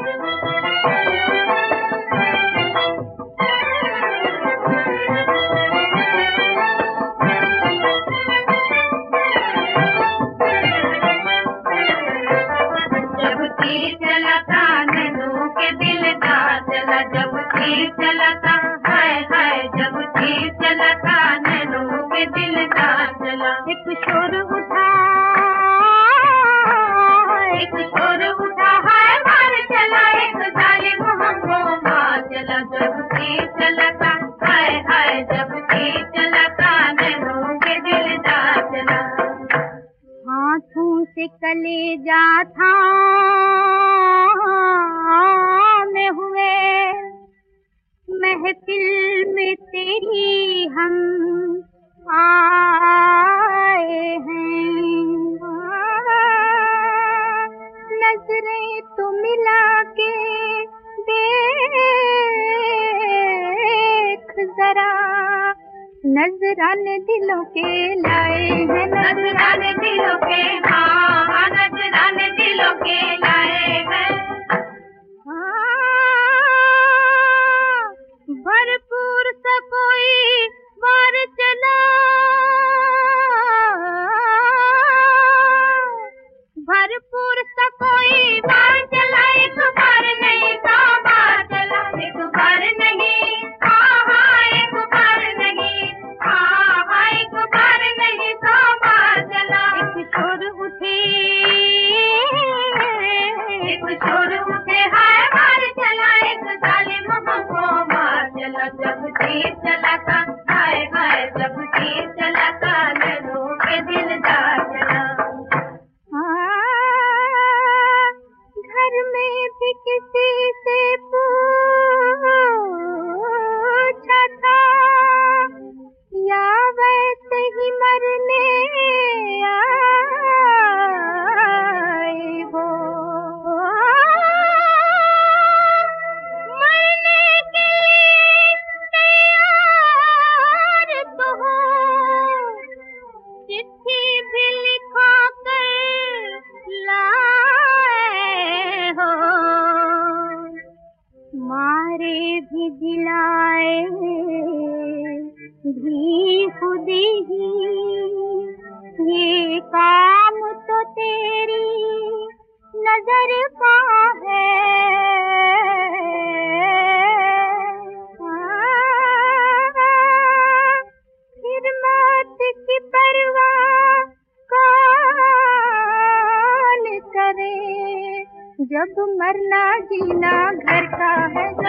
चला था नैनों के दिल का चला, जब तीर चला था हाय हाय, जब तीर चला था नैनों के दिल का चला। एक शोर उठा, एक शोर उठा हाय मार चला, एक जालिम हमको मार चला। जब तीर चला था हाय हाय, जब तीर चला था नैनों के दिल का चला। हाथों से कलेजा था में हुए, महफिल में तेरी हम आए हैं। नजरें तो मिला के देख जरा, नजराने दिलों के लाए हैं, नजराने दिलों के, हाँ नजराने दिलों के लाए हैं। भरपूर सा कोई वार चला, भरपूर सा कोई वार चला, एक बार नहीं दो बार चला, एक बार नहीं, हाँ हाँ एक बार नहीं, हाँ हाँ एक बार नहीं दो बार चला। एक शोर उठे, एक शोर उठे हाय मार चला, एक जालिम हमको मार चला। जब तीर चला था हाय हाय, जब तीर चला था नैनों के दिल का चला। घर में भी किसी से पूछा था, या वैसे ही मरने आए हो। मरने के लिए तैयार तो हो, चिट्ठी भी लिखा कर लाए हो। मारे भी दिलाए भी खुद ही, ये काम तो तेरी नजर का है। फिर मौत की परवाह कौन करे, जब मरना जीना घर का है।